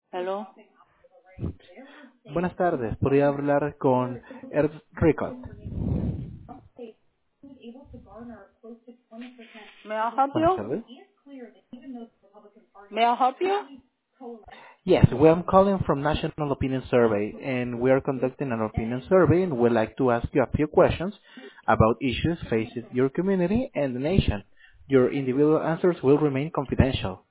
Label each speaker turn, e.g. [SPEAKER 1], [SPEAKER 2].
[SPEAKER 1] Hello.
[SPEAKER 2] Buenas tardes, podría hablar con Ernst Ricot.
[SPEAKER 1] May I help
[SPEAKER 2] Buenas
[SPEAKER 1] you?
[SPEAKER 2] tardes.
[SPEAKER 1] May I help you?
[SPEAKER 2] Yes, we are calling from National Opinion Survey, and we are conducting an opinion survey, and we'd like to ask you a few questions about issues facing your community and the nation. Your individual answers will remain confidential.